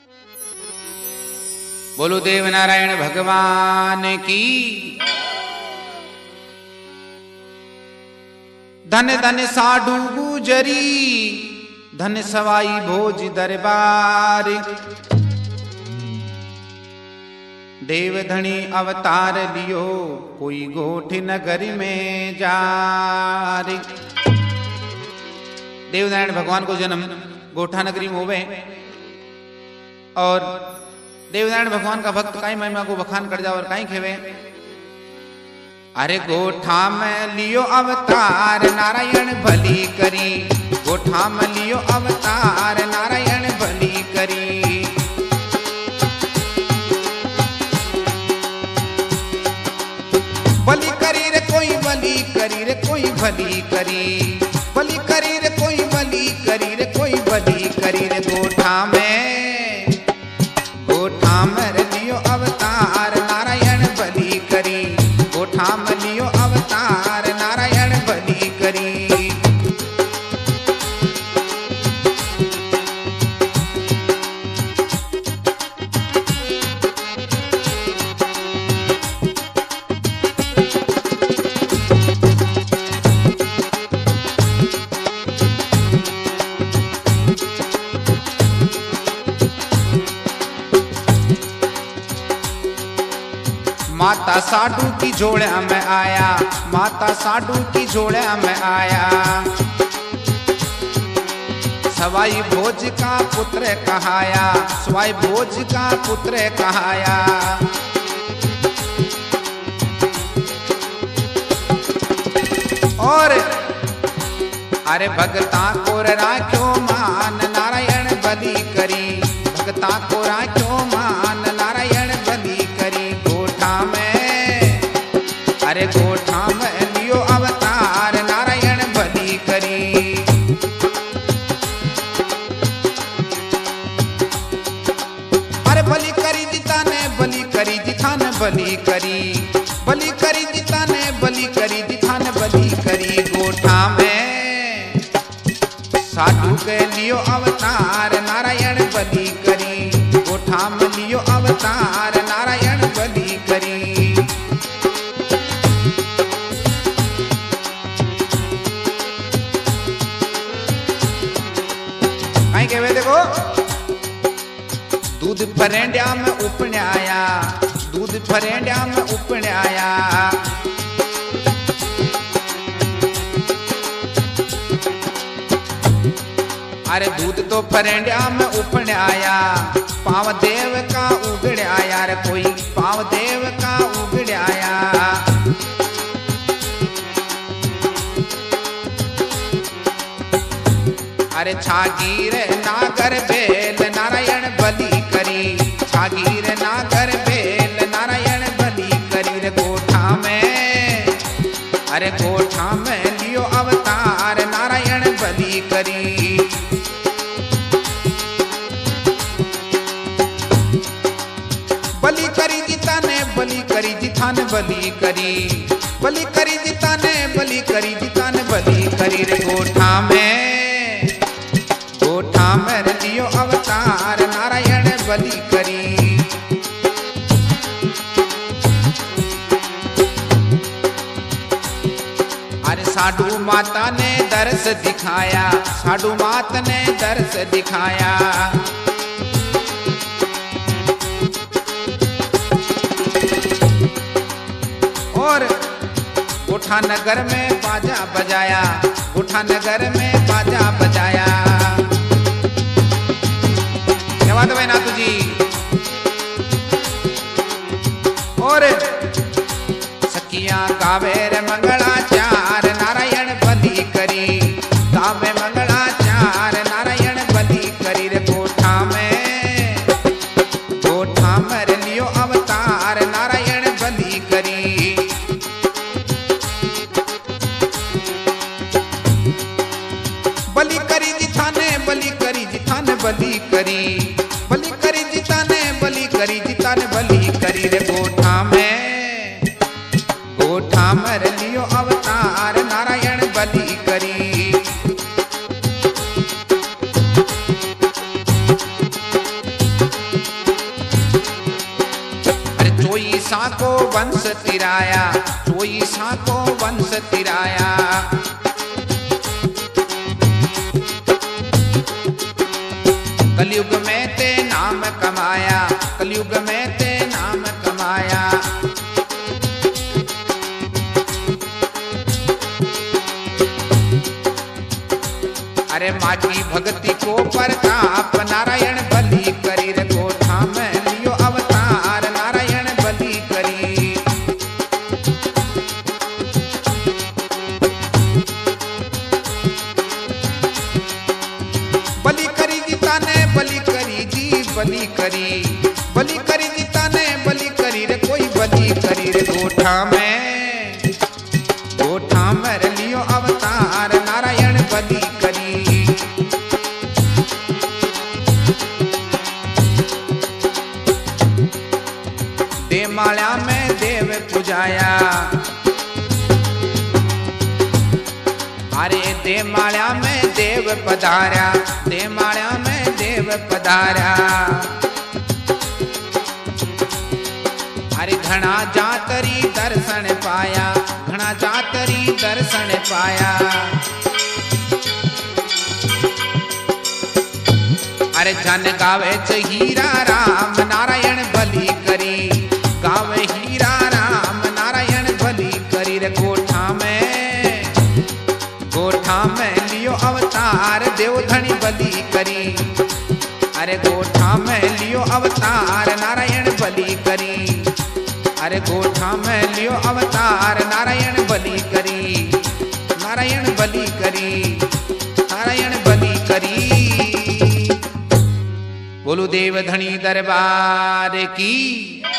बोलो देव नारायण भगवान की। धन धन साधु गुजरी, धन सवाई भोज दरबार। देव धनी अवतार लियो, कोई गोठ नगर में जार। देवनारायण भगवान को जन्म गोठा नगरी में होवे और देवनारायण भगवान का भक्त काई महिमा को बखान कर जाओ और काई खेवे। अरे गोठा में लियो अवतार, नारायण भली करी। गोठा में लियो अवतार, नारायण भली करी। भली करी रे कोई भली करी रे कोई भली करी। भली करी रे कोई भली करी रे कोई भली करी रे। गोठा में लियो अवतार, नारायण भली करी। गोठा में लियो अवतार, नारायण भली करी। माता साधु की जोड़ा में आया, माता साधु की जोड़ा में आया। सवाई भोज का पुत्र कहाया, सवाई भोज का पुत्र कहाया। और अरे भगता को राख्यो मान, नारायण बलि करी। भगता को राख्यो मान, नारायण बलि करी। अरे गोठा में लियो अवतार, नारायण भली करी। अरे भली करी जिता ने बलि करी, जिथा ने बलि करी। बलि करी जिता ने बलि करी, जिथा ने बलि करी। गोठा में साधु के लियो अवतार, नारायण बलि करी। गोठा में लियो अवतार, नारायण बलि करी। कहवे देखो, दूध फरेंड्या में उपने आया, दूध फरेंड्या में उपने आया। अरे दूध तो फरेंड्या में उपने आया। पाव देव का उगड़ आया रे कोई, पाव देव का उगड़ आया। अरे छागीर नागर बेल, नारायण बलि करी। छागीर नागर बेल, नारायण बलि करी रे। गोठा में, अरे गोठा में लियो अवतार, नारायण बलि करी। बलि करी जिता ने बलि करी, जिथा ने बलि करी। बलि करी जिता ने बलि करी, जिता ने बलि करी रे। गोठा में, गोठा में लियो अवतार, नारायण बलि करी। अरे साधु माता ने दर्श दिखाया, साधु माता ने दर्श दिखाया। और गोठा नगर में बाजा बजाया, गोठा नगर में बाजा बजाया। बात भाई नाथू जी। और सखियां गावे रे मंगलाचार, नारायण बलि करी। गावे मंगलाचार, नारायण बलि करी रे। गोठा में, गोठा में लियो अवतार, नारायण बलि करी। बलि करी जिथा ने बलि करी, जिथा ने बलि करी। बलि करी जिता ने बलि करी, जिता ने बलि करी रे। गोठा में, गोठा में लियो अवतार, नारायण बलि करी। चोईसा को वंश तिराया, चोईसा को वंश तिराया। कलयुग में ते नाम कमाया, कलयुग में ते नाम कमाया। अरे माँ की भक्ति को प्रताप, नारायण बलि करी रे गोठा में लियो अवतार, नारायण बलि करी। बलि करी जीता ने बलि करी जी, बलि करी, बलि करी जीता ने बलि करी रे कोई बलि करी रे गोठा में, गोठा में लियो अवतार, नारायण बलि करी। देमाल्या में देव पुजाया, अरे देमाल्या में देव पधारा, देमाल्या में देव पधारा। अरे घना जातरी दर्शन पाया, घना जातरी दर्शन पाया। अरे जन गावे च हीरा राम, नारायण बलि करी, गावे हीरा राम, नारायण बलि करी रे गोठा में, गोठा में लियो अवतार, देवधनी बलि करी। अरे गोठा में लियो अवतार, नारायण बलि करी। अरे गोठा में लियो अवतार, नारायण बलि करी, नारायण बलि करी, नारायण बलि करी। बोलो देवधनी दरबार की।